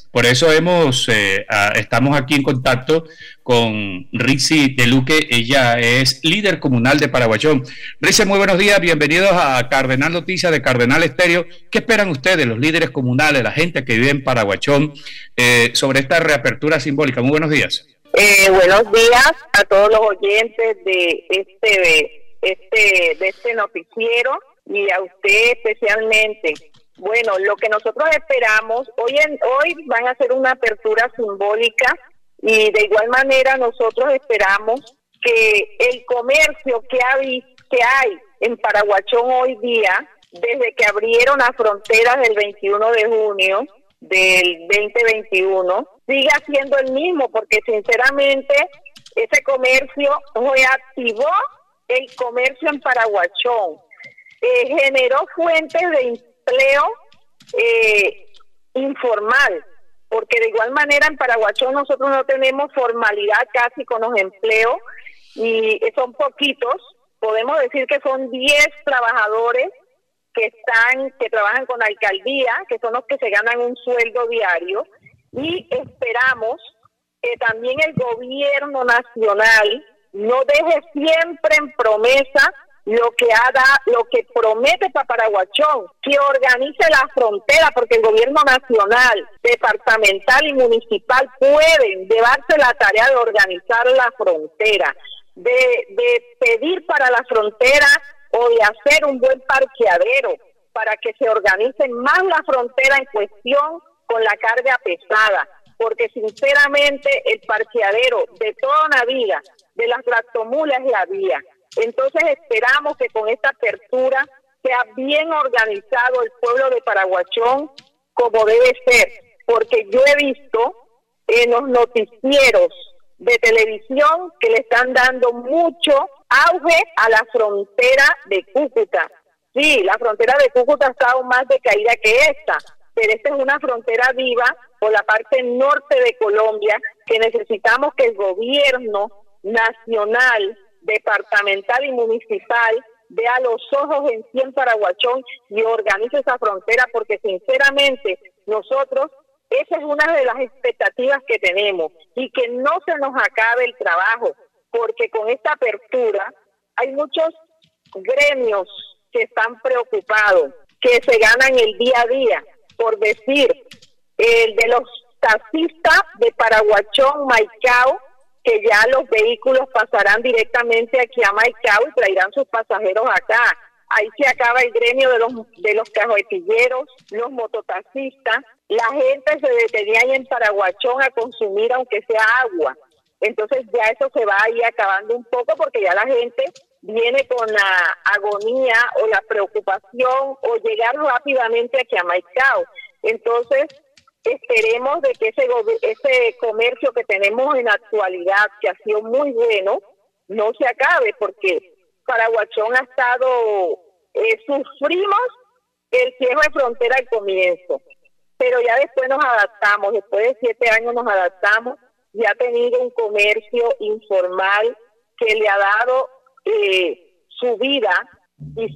Por eso estamos aquí en contacto con Rizzi de Luque. Ella es líder comunal de Paraguachón. Rizzi, muy buenos días, bienvenidos a Cardenal Noticias de Cardenal Estéreo. ¿Qué esperan ustedes, los líderes comunales, la gente que vive en Paraguachón, sobre esta reapertura simbólica? Muy buenos días. Buenos días a todos los oyentes de este noticiero y a usted especialmente. Bueno, lo que nosotros esperamos, hoy van a hacer una apertura simbólica y de igual manera nosotros esperamos que el comercio que hay en Paraguachón hoy día, desde que abrieron las fronteras del 21 de junio del 2021, siga siendo el mismo, porque sinceramente ese comercio reactivó el comercio en Paraguachón, generó fuentes de empleo informal, porque de igual manera en Paraguachón nosotros no tenemos formalidad casi con los empleos y son poquitos, podemos decir que son 10 trabajadores que trabajan con la alcaldía, que son los que se ganan un sueldo diario, y esperamos que también el gobierno nacional no deje siempre en promesa lo que promete para Paraguachón, que organice la frontera, porque el gobierno nacional, departamental y municipal pueden llevarse la tarea de organizar la frontera, de pedir para la frontera o de hacer un buen parqueadero para que se organice más la frontera en cuestión con la carga pesada, porque sinceramente el parqueadero de toda una vida de las tractomulas es la vía. Entonces esperamos que con esta apertura sea bien organizado el pueblo de Paraguachón como debe ser, porque yo he visto en los noticieros de televisión que le están dando mucho auge a la frontera de Cúcuta. Sí, la frontera de Cúcuta ha estado más decaída que esta, pero esta es una frontera viva por la parte norte de Colombia, que necesitamos que el gobierno nacional, departamental y municipal vea los ojos en 100 Paraguachón y organice esa frontera, porque sinceramente nosotros, esa es una de las expectativas que tenemos, y que no se nos acabe el trabajo, porque con esta apertura hay muchos gremios que están preocupados, que se ganan el día a día, por decir, el de los taxistas de Paraguachón, Maicao, que ya los vehículos pasarán directamente aquí a Maicao y traerán sus pasajeros acá. Ahí se acaba el gremio de los carretilleros, los mototaxistas. La gente se detenía ahí en Paraguachón a consumir aunque sea agua. Entonces ya eso se va a ir acabando un poco, porque ya la gente viene con la agonía o la preocupación o llegar rápidamente aquí a Maicao. Entonces esperemos de que ese comercio que tenemos en la actualidad, que ha sido muy bueno, no se acabe, porque Paraguachón ha estado, sufrimos el cierre de frontera al comienzo, pero ya después nos adaptamos, después de 7 años nos adaptamos, y ha tenido un comercio informal que le ha dado su vida y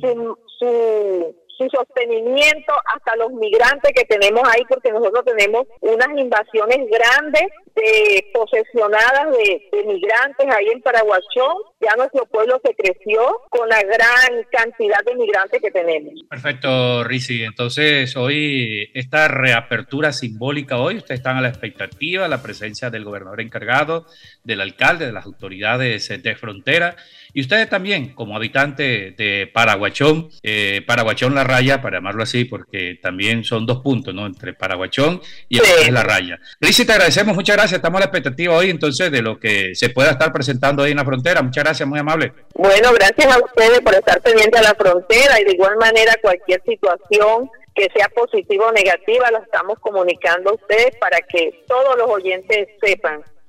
su sostenimiento hasta los migrantes que tenemos ahí, porque nosotros tenemos unas invasiones grandes posesionadas de migrantes ahí en Paraguachón. Ya nuestro pueblo se creció con la gran cantidad de migrantes que tenemos. Perfecto, Rizzi. Entonces, hoy, esta reapertura simbólica, ustedes están a la expectativa, la presencia del gobernador encargado, del alcalde, de las autoridades de frontera, y ustedes también, como habitantes de Paraguachón, Paraguachón La Raya, para llamarlo así, porque también son 2 puntos, ¿no?, entre Paraguachón y La Raya. Rizzi, te agradecemos, muchas gracias. Estamos a la expectativa hoy, entonces, de lo que se pueda estar presentando ahí en la frontera. Muchas gracias, muy amable. Bueno, gracias a ustedes por estar pendientes a la frontera, y de igual manera cualquier situación que sea positiva o negativa la estamos comunicando a ustedes para que todos los oyentes sepan